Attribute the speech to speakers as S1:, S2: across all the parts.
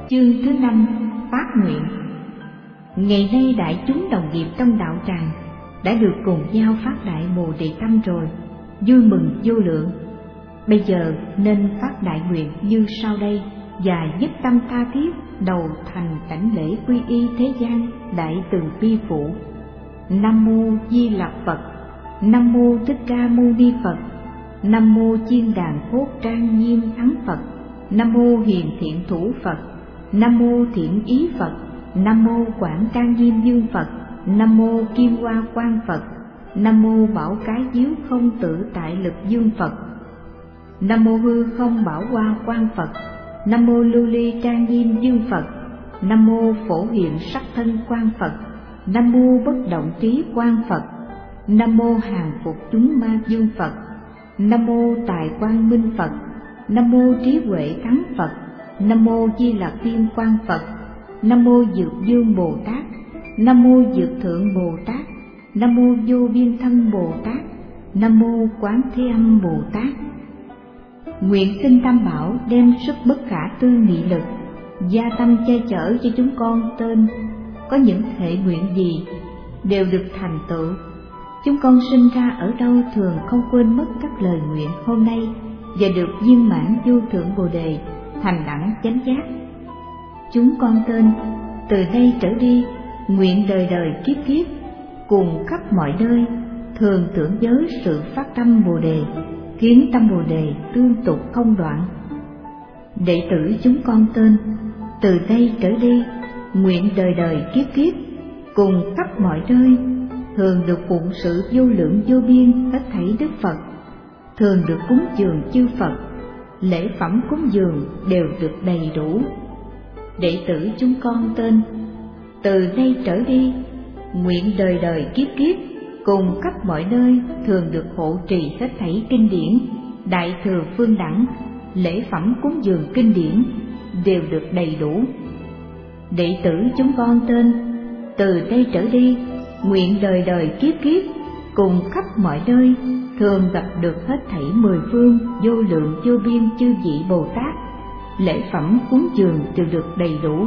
S1: Chương thứ 5: Phát nguyện. Ngày nay đại chúng đồng nghiệp trong đạo tràng đã được cùng nhau phát đại Bồ Đề tâm rồi, vui mừng vô lượng. Bây giờ nên phát đại nguyện như sau đây, và nhất tâm tha thiết đầu thành đảnh lễ quy y thế gian đại từ bi phụ. Nam mô Di Lặc Phật. Nam mô Thích Ca Mâu Ni Phật. Nam mô Chiên Đàn Cốt Trang Nghiêm Thắng Phật. Nam mô Hiền Thiện Thủ Phật. Nam mô Thiện Ý Phật. Nam mô Quảng Trang Nghiêm Dương Phật. Nam mô Kim Hoa Quang Phật. Nam mô Bảo Cái Diếu Không Tự Tại Lực Dương Phật. Nam mô Hư Không Bảo Hoa Quang Phật. Nam mô Lưu Ly Trang Nghiêm Dương Phật. Nam mô Phổ Hiện Sắc Thân Quang Phật. Nam mô Bất Động Trí Quang Phật. Nam mô Hàng Phục Chúng Ma Dương Phật. Nam mô Tài Quang Minh Phật. Nam mô Trí Huệ Thắng Phật. Nam mô Di Lặc Thiên Quang Phật. Nam mô Dược Dương Bồ Tát. Nam mô Dược Thượng Bồ Tát. Nam mô Vô Biên Thân Bồ Tát. Nam mô Quán Thế Âm Bồ Tát. Nguyện xin Tam Bảo đem sức bất khả tư nghị lực gia tâm che chở cho chúng con tên có những hệ nguyện gì đều được thành tựu. Chúng con sinh ra ở đâu thường không quên mất các lời nguyện hôm nay và được viên mãn vô thượng Bồ Đề, thành đẳng chánh giác. Chúng con tên từ đây trở đi nguyện đời đời kiếp kiếp cùng khắp mọi nơi thường tưởng nhớ sự phát tâm Bồ Đề, khiến tâm Bồ Đề tương tục không đoạn. Đệ tử chúng con tên từ đây trở đi nguyện đời đời kiếp kiếp cùng khắp mọi nơi thường được phụng sự vô lượng vô biên hết thảy Đức Phật, thường được cúng dường chư Phật, lễ phẩm cúng dường đều được đầy đủ. Đệ tử chúng con tên từ đây trở đi nguyện đời đời kiếp kiếp cùng khắp mọi nơi thường được hộ trì hết thảy kinh điển, đại thừa phương đẳng, lễ phẩm cúng dường kinh điển đều được đầy đủ. Đệ tử chúng con tên từ đây trở đi nguyện đời đời kiếp kiếp cùng khắp mọi nơi thường gặp được hết thảy mười phương vô lượng vô biên chư vị Bồ Tát, lễ phẩm cúng dường đều được đầy đủ.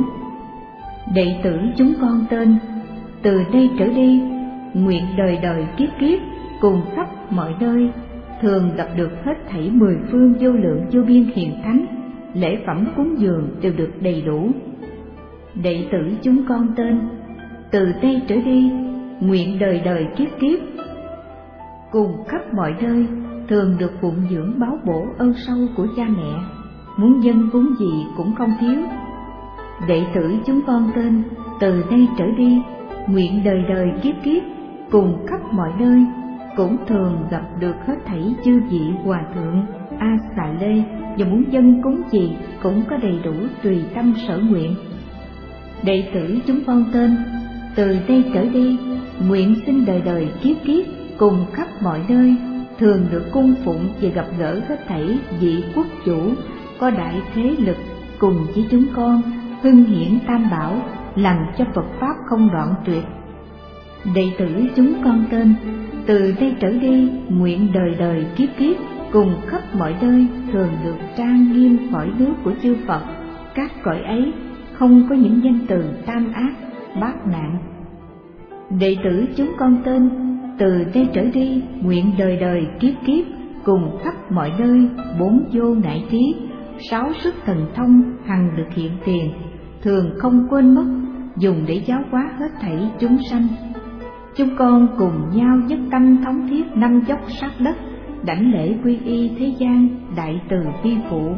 S1: Đệ tử chúng con tên từ đây trở đi nguyện đời đời kiếp kiếp cùng khắp mọi nơi thường gặp được hết thảy mười phương vô lượng vô biên hiền thánh, lễ phẩm cúng dường đều được đầy đủ. Đệ tử chúng con tên từ đây trở đi nguyện đời đời kiếp kiếp cùng khắp mọi nơi thường được phụng dưỡng báo bổ ơn sâu của cha mẹ, muốn dâng cúng gì cũng không thiếu. Đệ tử chúng con tên từ đây trở đi nguyện đời đời kiếp kiếp cùng khắp mọi nơi cũng thường gặp được hết thảy chư vị hòa thượng A Xà Lê, và muốn dâng cúng gì cũng có đầy đủ tùy tâm sở nguyện. Đệ tử chúng con tên từ đây trở đi nguyện xin đời đời kiếp kiếp cùng khắp mọi nơi thường được cung phụng và gặp gỡ hết thảy vị quốc chủ có đại thế lực cùng với chúng con hưng hiển Tam Bảo, làm cho Phật pháp không đoạn tuyệt. Đệ tử chúng con tên từ đây trở đi nguyện đời đời kiếp kiếp cùng khắp mọi nơi thường được trang nghiêm khỏi nước của chư Phật, các cõi ấy không có những danh từ tam ác bát nạn. Đệ tử chúng con tên từ đây trở đi nguyện đời đời kiếp kiếp cùng khắp mọi nơi bốn vô ngại trí, sáu sức thần thông hằng được hiện tiền, thường không quên mất, dùng để giáo hóa hết thảy chúng sanh. Chúng con cùng nhau nhất tâm thống thiết năm dốc sát đất, đảnh lễ quy y thế gian đại từ bi phụ.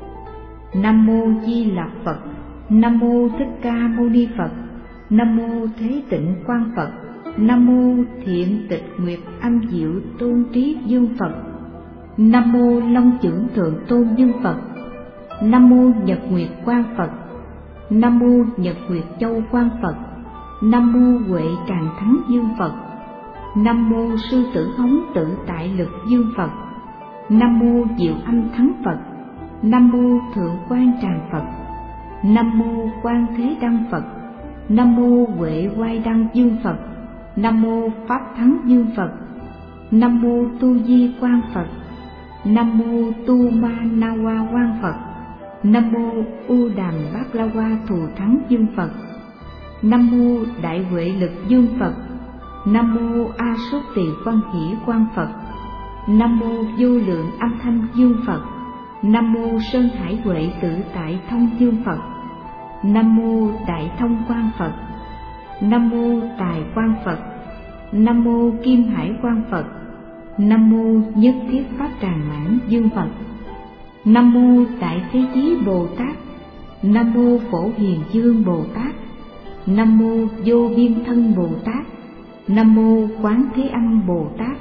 S1: Nam mô Di Lặc Phật. Nam mô Thích Ca Mâu Ni Phật. Nam mô Thế Tịnh Quang Phật. Nam mô Thiện Tịch Nguyệt Âm Diệu Tôn Trí Dương Phật. Nam mô Long Chưởng Thượng Tôn Dương Phật. Nam mô Nhật Nguyệt Quang Phật. Nam mô Nhật Nguyệt Châu Quang Phật. Nam mô Huệ Tràng Thắng Dương Phật. Nam mô Sư Tử Hống Tự Tại Lực Dương Phật. Nam mô Diệu Âm Thắng Phật. Nam mô Thượng Quan Tràng Phật. Nam mô Quan Thế Đăng Phật. Nam mô Huệ Oai Đăng Dương Phật. Nam mô Pháp Thắng Dương Phật. Nam mô Tu Di Quang Phật. Nam mô Tu Ma Na Hoa Quang Phật. Nam mô U Đàm Bát La Hoa Thù Thắng Dương Phật. Nam mô Đại Huệ Lực Dương Phật. Nam mô A Sốt Tỳ Văn Hỷ Quang Phật. Nam mô Vô Lượng Âm Thanh Dương Phật. Nam mô Sơn Hải Huệ Tự Tại Thông Dương Phật. Nam mô Đại Thông Quang Phật. Nam mô Tài Quang Phật. Nam mô Kim Hải Quang Phật. Nam mô Nhất Thiết Pháp Tràng Mãn Dương Phật. Nam mô Đại Thế Chí Bồ Tát. Nam mô Phổ Hiền Dương Bồ Tát. Nam mô Vô Biên Thân Bồ Tát. Nam mô Quán Thế Âm Bồ Tát.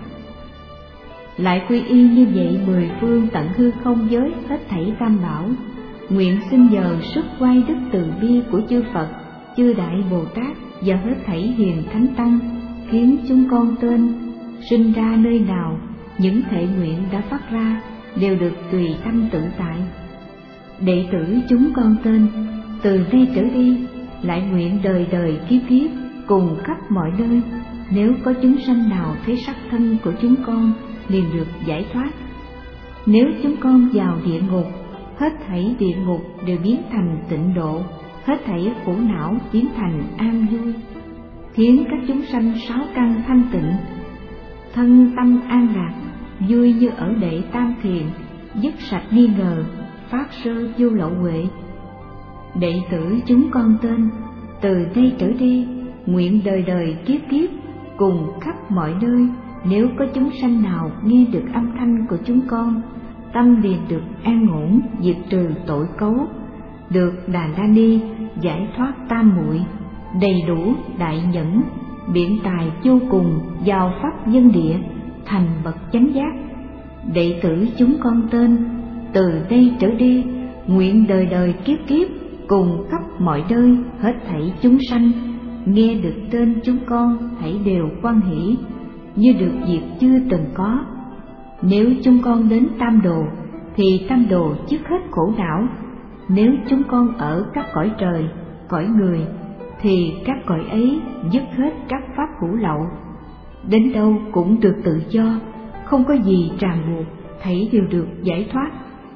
S1: Lại quy y như vậy 10 phương tận hư không giới hết thảy tam bảo, nguyện xin nhờ sức quay đức từ bi của chư Phật, chư Đại Bồ Tát và hết thảy hiền thánh tăng, khiến chúng con tên sinh ra nơi nào, những thệ nguyện đã phát ra đều được tùy tâm tự tại. Đệ tử chúng con tên từ nay trở đi lại nguyện đời đời kiếp kiếp cùng khắp mọi nơi, nếu có chúng sanh nào thấy sắc thân của chúng con liền được giải thoát. Nếu chúng con vào địa ngục, hết thảy địa ngục đều biến thành tịnh độ, hết thảy khổ não biến thành an vui, khiến các chúng sanh sáu căn thanh tịnh, thân tâm an lạc, vui như ở đệ tam thiền, dứt sạch nghi ngờ, phát sơ vô lậu huệ. Đệ tử chúng con tên từ nay trở đi nguyện đời đời kiếp kiếp cùng khắp mọi nơi, nếu có chúng sanh nào nghe được âm thanh của chúng con, tâm liền được an ổn, diệt trừ tội cấu, được Đà La Ni giải thoát tam muội, đầy đủ đại nhẫn, biện tài vô cùng, vào pháp dân địa, thành bậc chánh giác. Đệ tử chúng con tên từ đây trở đi nguyện đời đời kiếp kiếp cùng khắp mọi nơi, hết thảy chúng sanh nghe được tên chúng con hãy đều hoan hỷ, như được việc chưa từng có. Nếu chúng con đến tam đồ thì tam đồ dứt hết khổ não. Nếu chúng con ở các cõi trời, cõi người thì các cõi ấy dứt hết các pháp hữu lậu. Đến đâu cũng được tự do, không có gì ràng buộc, thảy đều được giải thoát.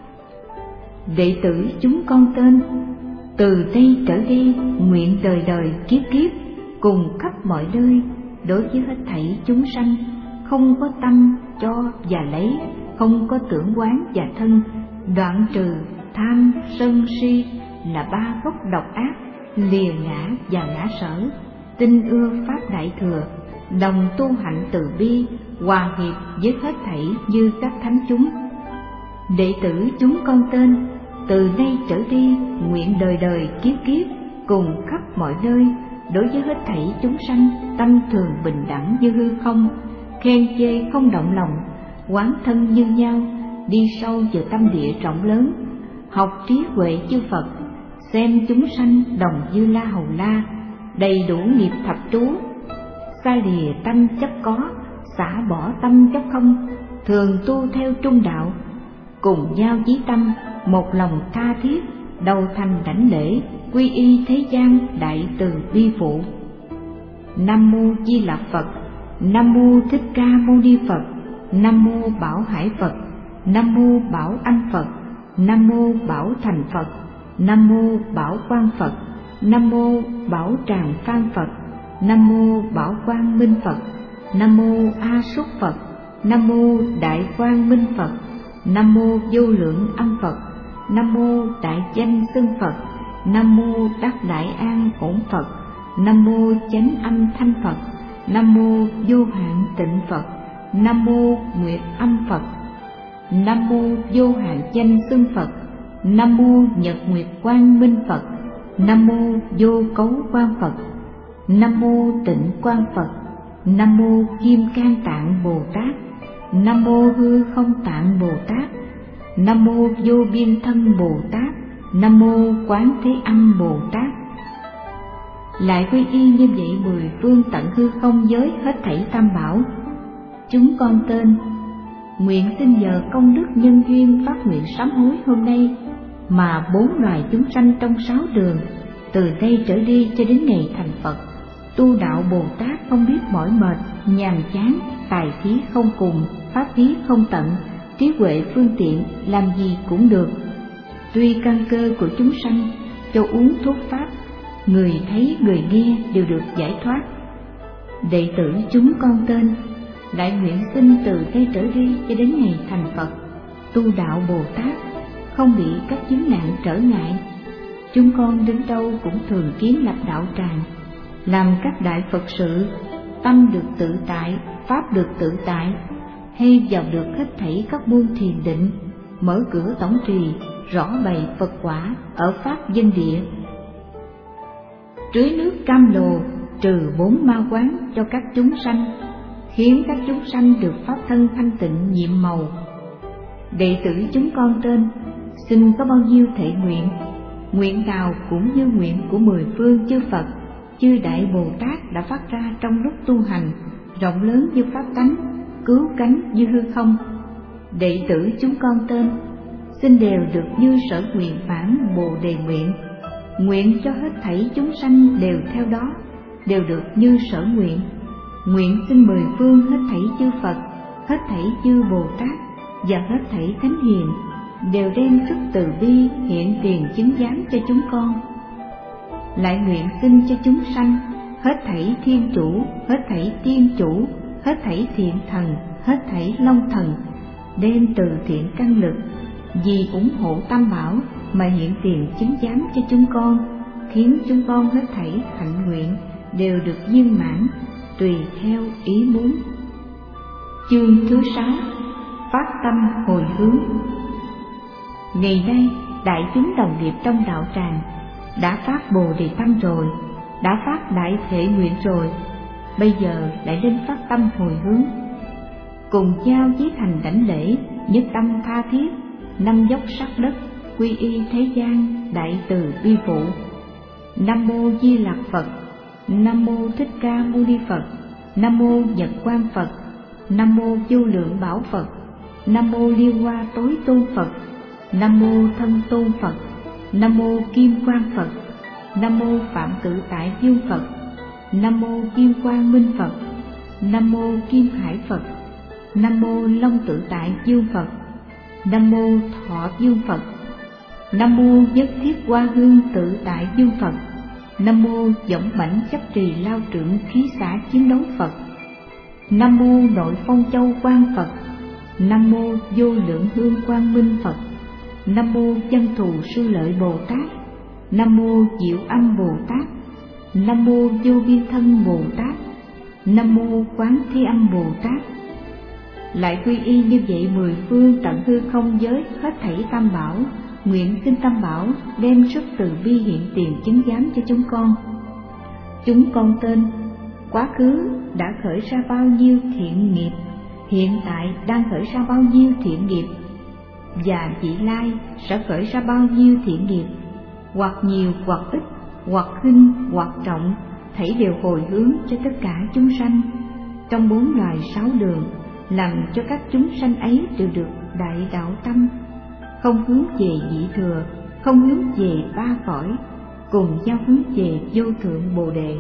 S1: Đệ tử chúng con tên từ đây trở đi nguyện đời đời kiếp kiếp cùng khắp mọi nơi, đối với hết thảy chúng sanh không có tâm cho và lấy, không có tưởng quán và thân, đoạn trừ tham sân si là ba gốc độc ác, lìa ngã và ngã sở, tinh ưa pháp đại thừa, đồng tu hạnh từ bi, hòa hiệp với hết thảy như các thánh chúng. Đệ tử chúng con tên từ nay trở đi nguyện đời đời kiếp kiếp cùng khắp mọi nơi, đối với hết thảy chúng sanh tâm thường bình đẳng như hư không, khen chê không động lòng, quán thân như nhau, đi sâu vào tâm địa rộng lớn, học trí huệ chư Phật, xem chúng sanh đồng như la hầu la, đầy đủ nghiệp thập trú, xa lìa tâm chấp có, xả bỏ tâm chấp không, thường tu theo trung đạo, cùng nhau chí tâm, một lòng tha thiết, đầu thành đảnh lễ, quy y thế gian đại từ bi phụ. Nam mô Di Lặc Phật. Nam mô Thích Ca Mâu Ni Phật. Nam mô Bảo Hải Phật. Nam mô Bảo Anh Phật. Nam mô Bảo Thành Phật. Nam mô Bảo Quang Phật. Nam mô Bảo Tràng Phan Phật. Nam mô Bảo Quang Minh Phật. Nam mô A Súc Phật. Nam mô Đại Quang Minh Phật. Nam mô Vô Lượng Âm Phật. Nam mô Đại Danh Xưng Phật. Nam mô Đắc Đại An Ổn Phật. Nam mô Chánh Âm Thanh Phật. Nam mô Vô Hạn Tịnh Phật. Nam mô Nguyệt Âm Phật. Nam mô Vô Hạn Danh Xưng Phật. Nam mô Nhật Nguyệt Quang Minh Phật. Nam mô Vô Cấu Quang Phật. Nam mô Tịnh Quang Phật. Nam mô Kim Cang Tạng Bồ Tát. Nam mô Hư Không Tạng Bồ Tát. Nam mô Vô Biên Thân Bồ Tát. Nam mô Quán Thế Âm Bồ Tát. Lại quy y như vậy 10 phương tận hư không giới hết thảy tam bảo. Chúng con tên nguyện xin nhờ công đức nhân duyên phát nguyện sám hối hôm nay, mà 4 loài chúng sanh trong 6 đường từ đây trở đi cho đến ngày thành Phật, tu đạo Bồ Tát không biết mỏi mệt, nhàm chán, tài khí không cùng, pháp khí không tận, trí huệ phương tiện, làm gì cũng được. Tuy căn cơ của chúng sanh cho uống thuốc pháp, người thấy người nghe đều được giải thoát. Đệ tử chúng con tên lại nguyện xin từ đây trở đi cho đến ngày thành Phật, tu đạo Bồ Tát, không bị các chướng nạn trở ngại. Chúng con đến đâu cũng thường kiến lập đạo tràng, làm các đại Phật sự, tâm được tự tại, pháp được tự tại, hay vào được hết thảy các môn thiền định, mở cửa tổng trì, rõ bày Phật quả ở pháp dân địa, tưới nước cam lồ, trừ 4 ma quán cho các chúng sanh, khiến các chúng sanh được pháp thân thanh tịnh nhiệm màu. Đệ tử chúng con tên xin có bao nhiêu thệ nguyện, nguyện nào cũng như nguyện của 10 phương chư Phật, chư Đại Bồ Tát đã phát ra trong lúc tu hành, rộng lớn như pháp tánh, cứu cánh như hư không. Đệ tử chúng con tên xin đều được như sở nguyện bản Bồ Đề nguyện, nguyện cho hết thảy chúng sanh đều theo đó, đều được như sở nguyện. Nguyện xin 10 phương hết thảy chư Phật, hết thảy chư Bồ Tát và hết thảy thánh hiền đều đem sức từ bi hiện tiền chứng giám cho chúng con. Lại nguyện xin cho chúng sanh hết thảy thiên chủ, hết thảy tiên chủ, hết thảy thiện thần, hết thảy long thần đem từ thiện căn lực vì ủng hộ Tam Bảo mà hiện tiền chứng giám cho chúng con, khiến chúng con hết thảy hạnh nguyện đều được viên mãn tùy theo ý muốn. Chương thứ 6: Phát tâm hồi hướng. Ngày nay đại chúng đồng nghiệp trong đạo tràng đã phát Bồ Đề tâm rồi, đã phát đại thệ nguyện rồi, bây giờ lại đến phát tâm hồi hướng. Cùng nhau chí thành đảnh lễ, nhất tâm tha thiết, 5 dốc sắc đất, quy y thế gian, đại từ bi phụ. Nam mô Di Lặc Phật, Nam mô Thích Ca Mâu Ni Phật, Nam mô Nhật Quang Phật, Nam mô Vô Lượng Bảo Phật, Nam mô Liên Hoa Tối Tôn Phật, Nam mô Thân Tôn Phật, Nam mô Kim Quang Phật, Nam mô Phạm Tự Tại Dương Phật, Nam mô Kim Quang Minh Phật, Nam mô Kim Hải Phật, Nam mô Long Tự Tại Dương Phật, Nam mô Thọ Dương Phật, Nam mô Nhất Thiết Hoa Hương Tự Tại Dương Phật, Nam mô Võng Mãnh Chấp Trì Lao Trượng Khí Xả Chiến Đấu Phật, Nam mô Nội Phong Châu Quang Phật, Nam mô Vô Lượng Hương Quang Minh Phật, Nam mô Văn Thù Sư Lợi Bồ Tát, Nam mô Diệu Âm Bồ Tát, Nam mô Vô Biên Thân Bồ Tát, Nam mô Quán Thế Âm Bồ Tát. Lại quy y như vậy 10 phương tận hư không giới hết thảy Tam Bảo, nguyện xin Tam Bảo đem sức từ bi hiện tiền chứng giám cho chúng con. Chúng con tên quá khứ đã khởi ra bao nhiêu thiện nghiệp, hiện tại đang khởi ra bao nhiêu thiện nghiệp, và vị lai sẽ khởi ra bao nhiêu thiện nghiệp, hoặc nhiều hoặc ít, hoặc khinh hoặc trọng, thảy đều hồi hướng cho tất cả chúng sanh trong 4 loài 6 đường, làm cho các chúng sanh ấy đều được đại đạo tâm, không hướng về vị thừa, không hướng về 3 cõi, cùng nhau hướng về vô thượng Bồ Đề.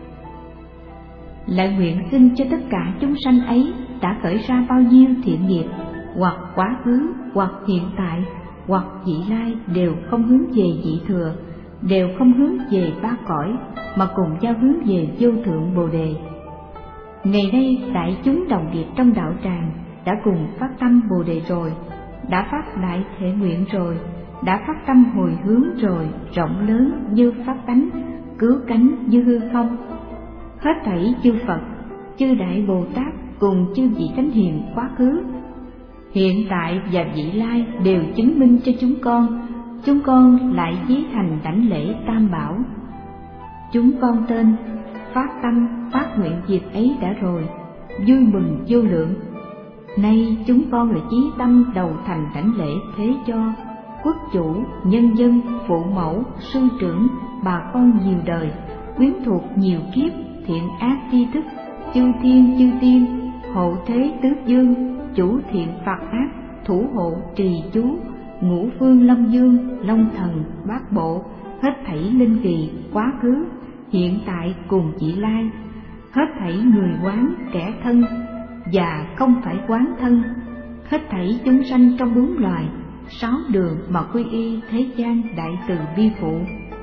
S1: Lại nguyện xin cho tất cả chúng sanh ấy đã khởi ra bao nhiêu thiện nghiệp, hoặc quá khứ, hoặc hiện tại, hoặc vị lai, đều không hướng về vị thừa, đều không hướng về 3 cõi, mà cùng nhau hướng về vô thượng Bồ Đề. Ngày nay đại chúng đồng nghiệp trong đạo tràng đã cùng phát tâm Bồ Đề rồi, đã phát đại thệ nguyện rồi, đã phát tâm hồi hướng rồi, rộng lớn như pháp tánh, cứu cánh như hư không. Hết thảy chư Phật, chư Đại Bồ Tát cùng chư vị thánh hiền quá khứ, hiện tại và vị lai đều chứng minh cho chúng con lại chí thành đảnh lễ Tam Bảo. Chúng con tên phát tâm phát nguyện việc ấy đã rồi, vui mừng vô lượng. Nay chúng con là chí tâm đầu thành đảnh lễ thế cho quốc chủ, nhân dân, phụ mẫu, sư trưởng, bà con nhiều đời, quyến thuộc nhiều kiếp, thiện ác tri thức, chư thiên chư tiên, hộ thế tứ dương, chủ thiện phạt ác, thủ hộ trì chú, ngũ phương lâm dương, long thần, bát bộ, hết thảy linh kỳ, quá khứ, hiện tại cùng vị lai, hết thảy người quán kẻ thân và không phải quán thân, hết thảy chúng sanh trong 4 loài, sáu đường mà quy y thế gian đại từ bi phụ.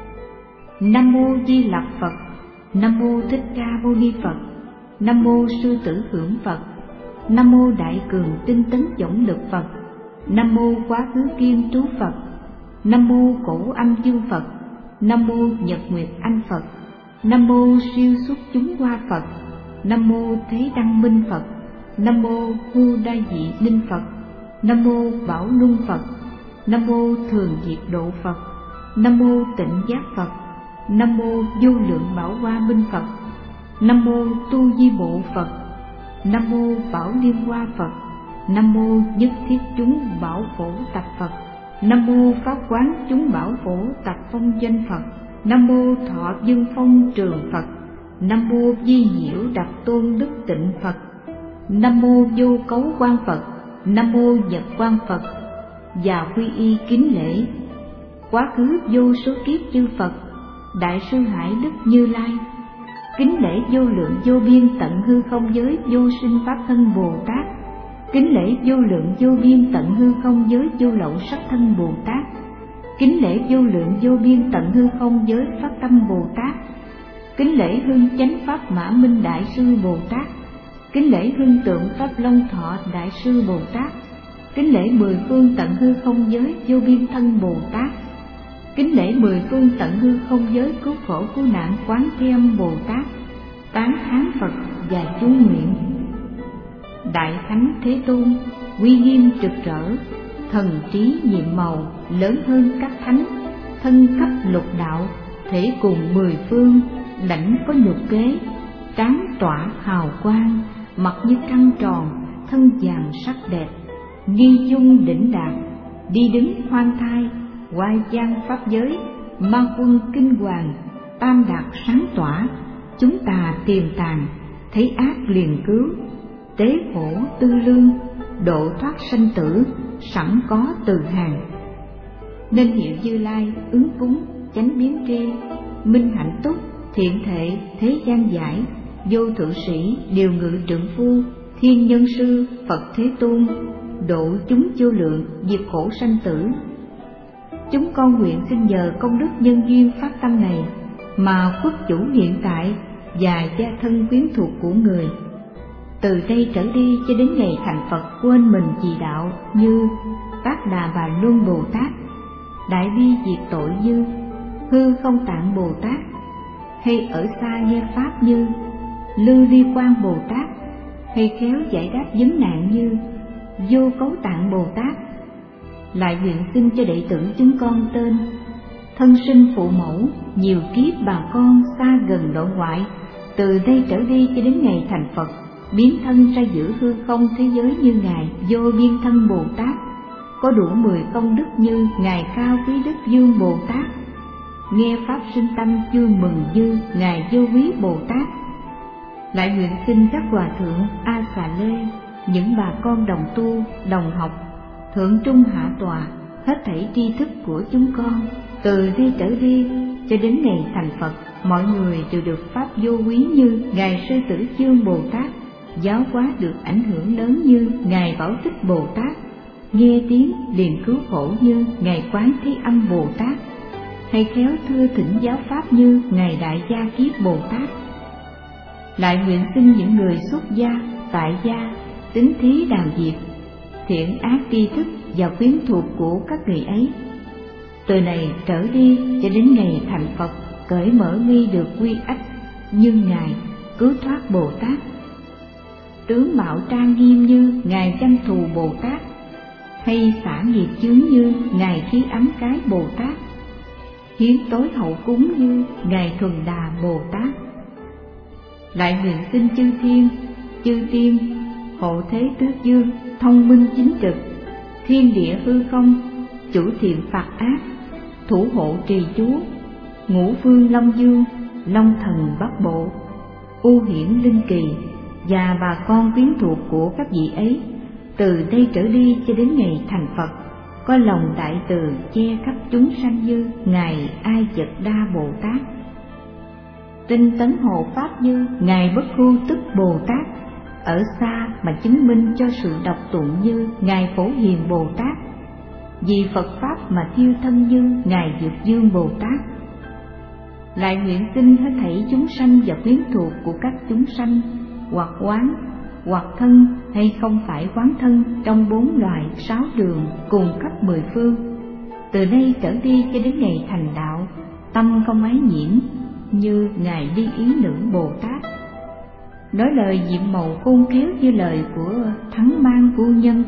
S1: Nam mô Di Lặc Phật. Nam mô Thích Ca Mâu Ni Phật. Nam mô Sư Tử Hưởng Phật. Nam mô Đại Cường Tinh Tấn Dõng Lực Phật. Nam mô Quá Khứ Kiên Trú Phật. Nam mô Cổ Âm Dương Phật. Nam mô Nhật Nguyệt Anh Phật. Nam mô Siêu Xuất Chúng Hoa Phật. Nam mô Thế Đăng Minh Phật. Nam mô Hu Đa Dị Ninh Phật. Nam mô Bảo Luân Phật. Nam mô Thường Diệt Độ Phật. Nam mô Tịnh Giác Phật. Nam mô Vô Lượng Bảo Hoa Minh Phật. Nam mô Tu Di Bộ Phật. Nam mô Bảo Liên Hoa Phật. Nam mô Nhất Thiết Chúng Bảo Phổ Tập Phật. Nam mô Pháp Quán Chúng Bảo Phổ Tập Phong Danh Phật. Nam mô Thọ Dương Phong Trường Phật. Nam mô Di Nhiễu Đập Tôn Đức Tịnh Phật. Nam mô Vô Cấu Quan Phật. Nam mô Nhật Quan Phật. Và quy y kính lễ quá khứ vô số kiếp chư Phật, Đại sư Hải Đức Như Lai. Kính lễ vô lượng vô biên tận hư không giới vô sinh pháp thân Bồ Tát. Kính lễ vô lượng vô biên tận hư không giới vô lậu sắc thân Bồ Tát. Kính lễ vô lượng vô biên tận hư không giới phát tâm Bồ Tát. Kính lễ hương chánh pháp Mã Minh Đại sư Bồ Tát. Kính lễ hương tượng pháp Long Thọ Đại sư Bồ Tát. Kính lễ mười phương tận hư không giới vô biên thân Bồ Tát. Kính lễ mười phương tận hư không giới cứu khổ cứu nạn Quán Thế Âm Bồ Tát. Tán thán Phật và chú nguyện. Đại Thánh Thế Tôn uy nghiêm trực trở, thần trí nhiệm màu lớn hơn các thánh, thân cấp lục đạo, thể cùng mười phương, đảnh có nhục kế, trán tỏa hào quang, mặt như trăng tròn, thân vàng sắc đẹp, nghi dung đỉnh đạt, đi đứng hoang thai, oai giang pháp giới, ma quân kinh hoàng, tam đạt sáng tỏa, chúng tà tiềm tàng, thấy ác liền cứu, tế khổ tư lương, độ thoát sanh tử, sẵn có từ hàng. Nên hiệu Như Lai ứng cúng chánh biến tri, minh hạnh túc, thiện thệ, thế gian giải, vô thượng sĩ, điều ngự trượng phu, thiên nhân sư, Phật Thế Tôn, độ chúng vô lượng, diệt khổ sanh tử. Chúng con nguyện xin nhờ công đức nhân duyên phát tâm này mà khuất chủ hiện tại và gia thân quyến thuộc của người, từ đây trở đi cho đến ngày thành Phật quên mình trì đạo như Tác Đà Bà Luân Bồ Tát, Đại Bi Diệt Tội như Hư Không Tạng Bồ Tát, hay ở xa nghe pháp như Lưu Ly Quang Bồ Tát, hay khéo giải đáp vấn nạn như Vô Cấu Tạng Bồ Tát. Lại nguyện xin cho đệ tử chúng con tên thân sinh phụ mẫu, nhiều kiếp bà con xa gần nội ngoại, từ đây trở đi cho đến ngày thành Phật, biến thân ra giữa hư không thế giới như Ngài Vô Biên Thân Bồ Tát, có đủ 10 công đức như Ngài Cao Quý Đức Dương Bồ Tát, nghe pháp sinh tâm vui mừng như Ngài Vô Quý Bồ Tát. Lại nguyện xin các hòa thượng A Xà Lê, những bà con đồng tu, đồng học, thượng trung hạ tòa, hết thảy tri thức của chúng con, từ đây trở đi cho đến ngày thành Phật, mọi người đều được pháp vô quý như Ngài Sư Tử Dương Bồ Tát, giáo hóa được ảnh hưởng lớn như Ngài Bảo Tích Bồ Tát, nghe tiếng liền cứu khổ như Ngài Quán Thế Âm Bồ Tát, hay khéo thưa thỉnh giáo pháp như Ngài Đại Gia Kiếp Bồ Tát. Lại nguyện xin những người xuất gia, tại gia, tín thí đàm diệt, thiện ác tri thức và quyến thuộc của các người ấy, từ này trở đi cho đến ngày thành Phật, cởi mở nghi được quy ách như Ngài Cứu Thoát Bồ Tát, tướng mạo trang nghiêm như Ngài Chăm Thù Bồ Tát, hay xả nghiệp chướng như Ngài Khí Ấm Cái Bồ Tát, hiến tối hậu cúng như Ngài Thuần Đà Bồ Tát. Lại nguyện xin chư thiên, chư tiên, hộ thế tước dương, thông minh chính trực, thiên địa hư không, chủ thiện phạt ác, thủ hộ trì chú, ngũ phương long dương, long thần bắc bộ, u hiển linh kỳ, và bà con quyến thuộc của các vị ấy, từ đây trở đi cho đến ngày thành Phật, có lòng đại từ che khắp chúng sanh như Ngài Ai Chật Đa Bồ Tát, tinh tấn hộ pháp như Ngài Bất Khu Tức Bồ Tát, ở xa mà chứng minh cho sự đọc tụng như Ngài Phổ Hiền Bồ Tát, vì Phật Pháp mà thiêu thân như Ngài Dược Dương Bồ Tát. Lại nguyện xin hết thảy chúng sanh và quyến thuộc của các chúng sanh, hoặc quán, hoặc thân hay không phải quán thân, trong 4 loài 6 đường cùng khắp 10 phương, từ nay trở đi cho đến ngày thành đạo, tâm không ái nhiễm như Ngài Đi Yến Nữ Bồ Tát. Nói lời nhiệm màu khôn khéo như lời của Thắng Mang Phu Nhân,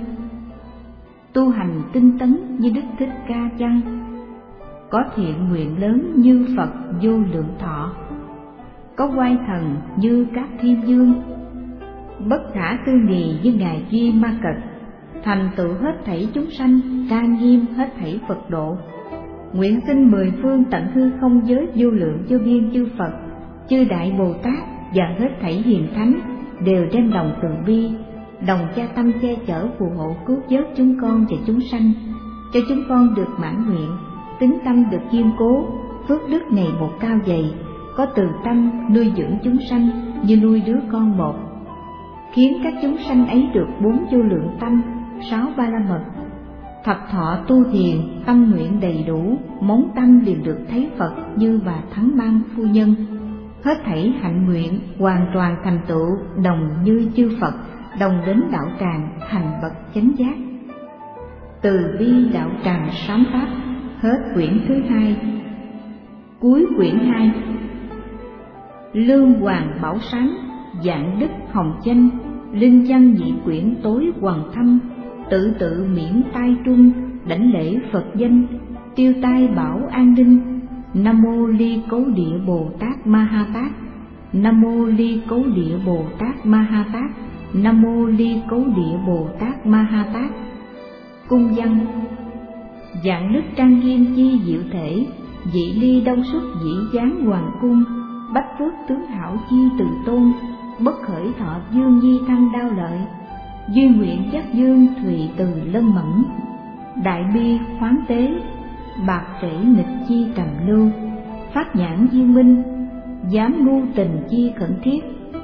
S1: tu hành tinh tấn như Đức Thích Ca chăng, có thiện nguyện lớn như Phật vô lượng thọ, có oai thần như các thiên vương, bất khả tư nghì như Ngài Duy Ma Cật, thành tựu hết thảy chúng sanh, trang nghiêm hết thảy Phật độ. Nguyện xin 10 phương tận hư không giới vô lượng vô biên chư Phật, chư Đại Bồ Tát và hết thảy hiền thánh đều đem lòng từ bi, đồng cha tâm che chở phù hộ cứu vớt chúng con và chúng sanh, cho chúng con được mãn nguyện, tính tâm được kiên cố, phước đức ngày một cao dày, có từ tâm nuôi dưỡng chúng sanh như nuôi đứa con một, khiến các chúng sanh ấy được 4 vô lượng tâm, 6 ba la mật, thập thọ tu thiền, tâm nguyện đầy đủ, móng tâm liền được thấy Phật như bà Thắng Mang Phu Nhân. Hết thảy hạnh nguyện hoàn toàn thành tựu, đồng như chư Phật, đồng đến đạo tràng thành bậc chánh giác. Từ bi đạo tràng sám pháp. Hết quyển thứ 2. Cuối quyển 2. Lương Hoàng Bảo Sáng, Dạng Đức Hồng Chanh, Linh Văn Nhị quyển tối hoàng thâm, tự tự miễn tai trung, đảnh lễ Phật danh, tiêu tai bảo an ninh. Nam mô Ly Cấu Địa Bồ Tát Ma Ha Tát. Nam mô Ly Cấu Địa Bồ Tát Ma Ha Tát. Nam mô Ly Cấu Địa Bồ Tát Ma Ha Tát. Cung văn. Dạng đức trang nghiêm chi diệu thể, vị ly đông xuất dĩ giáng hoàng cung, bách phước tướng hảo chi từ tôn, bất khởi thọ dương nhi thăng đao lợi, duy nguyện giác dương thùy từ lân mẫn, đại bi khoáng tế, bạc trễ nghịch chi trầm lưu, phát nhãn viên minh, dám ngu tình chi khẩn thiết.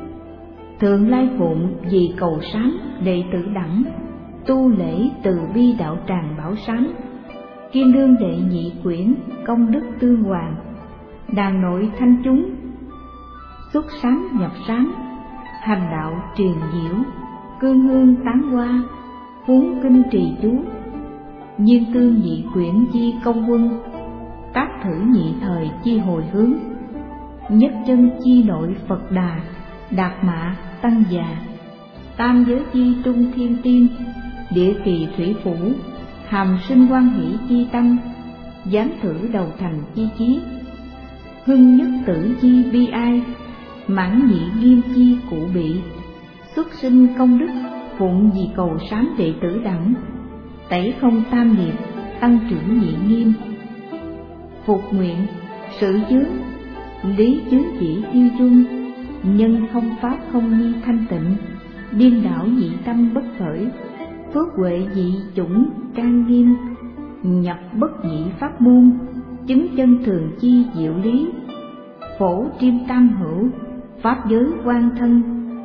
S1: Thượng lai phụng vì cầu sám đệ tử đẳng, tu lễ từ bi đạo tràng bảo sám, Kim Lương đệ nhị quyển công đức tương hoàng, đàn nội thanh chúng, xuất sám nhập sám, hành đạo truyền diệu, cương hương tán hoa, cuốn kinh trì chú, nhiên tương nhị quyển chi công quân, tác thử nhị thời chi hồi hướng, nhất chân chi nội Phật đà, đạt mạ tăng già, tam giới chi trung thiên tiên, địa kỳ thủy phủ, hàm sinh quan hỷ chi tâm, giám thử đầu thành chi chí, hưng nhất tử chi bi ai, mãn nhị nghiêm chi cụ bị, xuất sinh công đức phụng vì cầu sám đệ tử đẳng, tẩy không tam nghiệp tăng trưởng nhị nghiêm, phục nguyện sự chướng lý chướng chỉ tiêu trung, nhân không pháp không nhi thanh tịnh, điên đảo nhị tâm bất khởi, phước huệ dị chủng trang nghiêm, nhập bất nhị pháp môn, chứng chân thường chi diệu lý, phổ triêm tam hữu, pháp giới quan thân,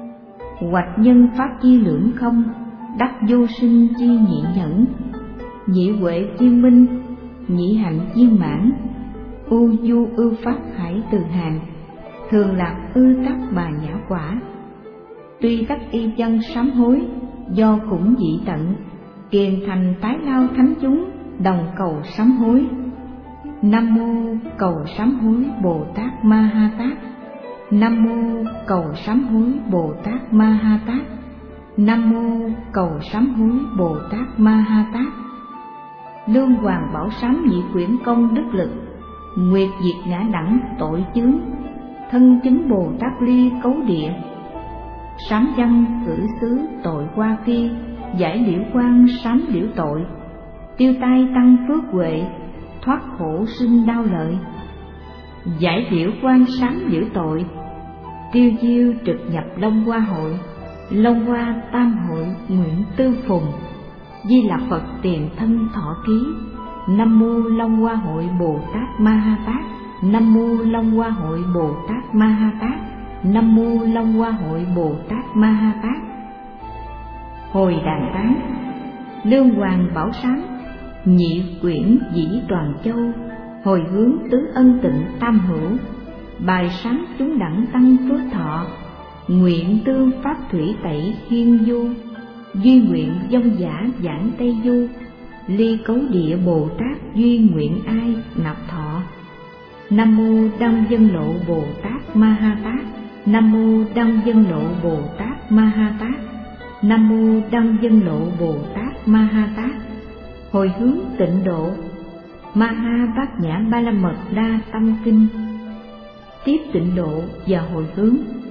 S1: hoạch nhân pháp chi lưỡng không, đắc vô sinh chi nhị nhẫn, nhị huệ viên minh, nhị hạnh viên mãn, ưu du ưu pháp hải từ hàng, thường lạc ư tắc bà nhã quả. Tuy tắc y chân sám hối, do khủng dị tận, kiền thành tái lao thánh chúng, đồng cầu sám hối. Nam mô cầu sám hối Bồ Tát Ma Ha Tát. Nam mô cầu sám hối Bồ Tát Ma Ha Tát. Nam mô cầu sám hối Bồ Tát Ma Ha Tát. Lương Hoàng Bảo Sám nhị quyển công đức lực, nguyệt diệt ngã đẳng tội chướng, thân chứng Bồ Tát ly cấu địa, sám văn cử xứ tội qua phi, giải liễu quan sám liễu tội, tiêu tai tăng phước huệ, thoát khổ sinh đau lợi, giải liễu quan sám liễu tội, tiêu diêu trực nhập Long Hoa hội, Long Hoa tam hội nguyện tư phùng, Di Lặc Phật tiền thân thọ ký. Nam mô Long Hoa hội Bồ Tát Ma Ha Tát. Nam mô Long Hoa hội Bồ Tát Ma Ha Tát. Nam mô Long Hoa hội Bồ Tát Ma Ha Tát. Hồi đàn tán. Lương Hoàng Bảo Sám nhị quyển dĩ toàn châu, hồi hướng tứ ân tịnh tam hữu, bài sáng chúng đẳng tăng phước thọ, nguyện tương pháp thủy tẩy hiên du, duy nguyện dông giả giảng tây du, ly cấu địa Bồ Tát duy nguyện ai nạp thọ. Nam mô Đăng Dân Lộ Bồ Tát Ma Ha Tát. Nam mô Đăng Dân Lộ Bồ Tát Ma Ha Tát. Nam mô Đăng Dân Lộ Bồ Tát Ma Ha Tát. Hồi hướng tịnh độ. Ma Ha Bát Nhã Ba La Mật Đa Tâm Kinh. Tiếp tịnh độ và hồi hướng.